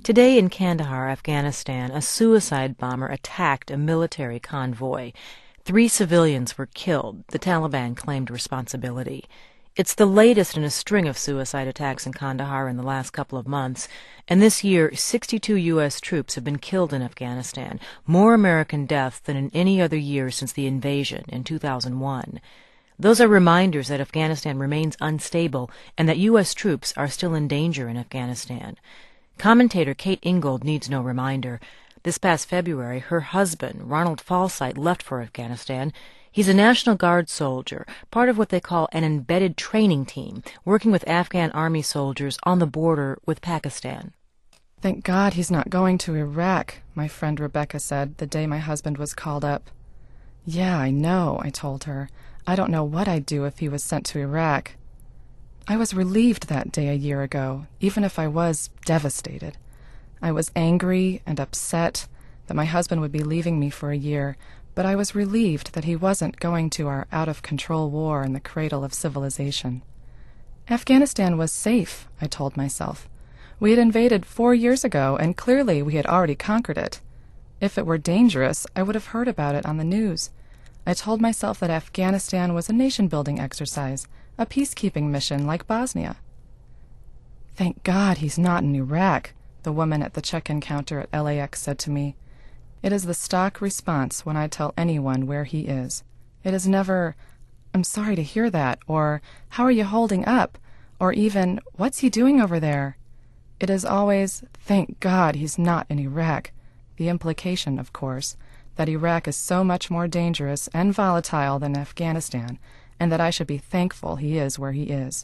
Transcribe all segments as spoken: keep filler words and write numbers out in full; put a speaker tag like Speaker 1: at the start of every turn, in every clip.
Speaker 1: Today in Kandahar, Afghanistan, a suicide bomber attacked a military convoy. Three civilians were killed. The Taliban claimed responsibility. It's the latest in a string of suicide attacks in Kandahar in the last couple of months, and this year sixty-two U S troops have been killed in Afghanistan, more American deaths than in any other year since the invasion in two thousand one. Those are reminders that Afghanistan remains unstable and that U S troops are still in danger in Afghanistan. Commentator Kate Ingold needs no reminder. This past February, her husband, Ronald Falsight, left for Afghanistan. He's a National Guard soldier, part of what they call an embedded training team, working with Afghan army soldiers on the border with Pakistan.
Speaker 2: "Thank God he's not going to Iraq," my friend Rebecca said the day my husband was called up. "Yeah, I know," I told her. "I don't know what I'd do if he was sent to Iraq." I was relieved that day a year ago, even if I was devastated. I was angry and upset that my husband would be leaving me for a year, but I was relieved that he wasn't going to our out-of-control war in the cradle of civilization. Afghanistan was safe, I told myself. We had invaded four years ago, and clearly we had already conquered it. If it were dangerous, I would have heard about it on the news. I told myself that Afghanistan was a nation-building exercise, a peacekeeping mission like Bosnia. "Thank God he's not in Iraq," the woman at the check-in counter at L A X said to me. It is the stock response when I tell anyone where he is. It is never, "I'm sorry to hear that," or "How are you holding up?" or even, "What's he doing over there?" It is always, "Thank God he's not in Iraq," the implication, of course, that Iraq is so much more dangerous and volatile than Afghanistan, and that I should be thankful he is where he is.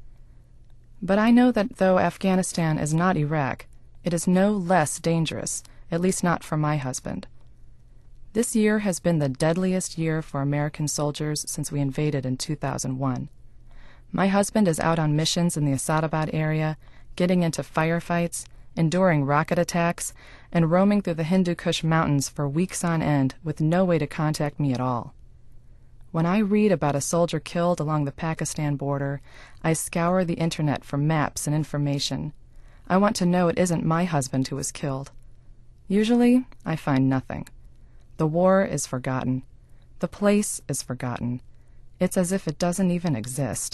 Speaker 2: But I know that though Afghanistan is not Iraq, it is no less dangerous, at least not for my husband. This year has been the deadliest year for American soldiers since we invaded in two thousand one. My husband is out on missions in the Asadabad area, getting into firefights, enduring rocket attacks, and roaming through the Hindu Kush mountains for weeks on end with no way to contact me at all. When I read about a soldier killed along the Pakistan border, I scour the internet for maps and information. I want to know it isn't my husband who was killed. Usually, I find nothing. The war is forgotten. The place is forgotten. It's as if it doesn't even exist.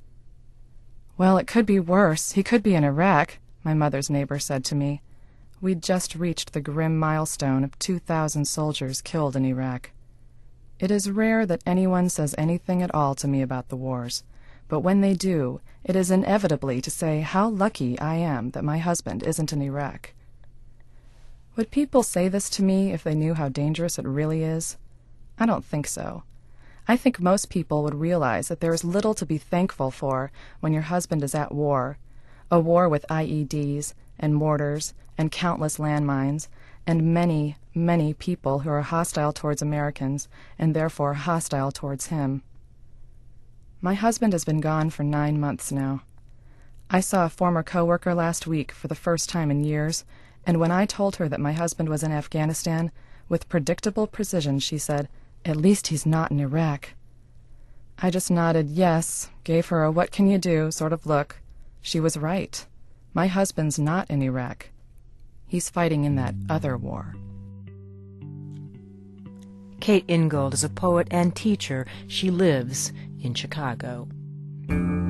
Speaker 2: "Well, it could be worse. He could be in Iraq," my mother's neighbor said to me. We'd just reached the grim milestone of two thousand soldiers killed in Iraq. It is rare that anyone says anything at all to me about the wars, but when they do, it is inevitably to say how lucky I am that my husband isn't in Iraq. Would people say this to me if they knew how dangerous it really is? I don't think so. I think most people would realize that there is little to be thankful for when your husband is at war, a war with I E Ds and mortars and countless landmines, and many, many people who are hostile towards Americans and therefore hostile towards him. My husband has been gone for nine months now. I saw a former coworker last week for the first time in years, and when I told her that my husband was in Afghanistan, with predictable precision she said, "At least he's not in Iraq." I just nodded yes, gave her a "what can you do" sort of look. She was right. My husband's not in Iraq. He's fighting in that other war.
Speaker 1: Kate Ingold is a poet and teacher. She lives in Chicago.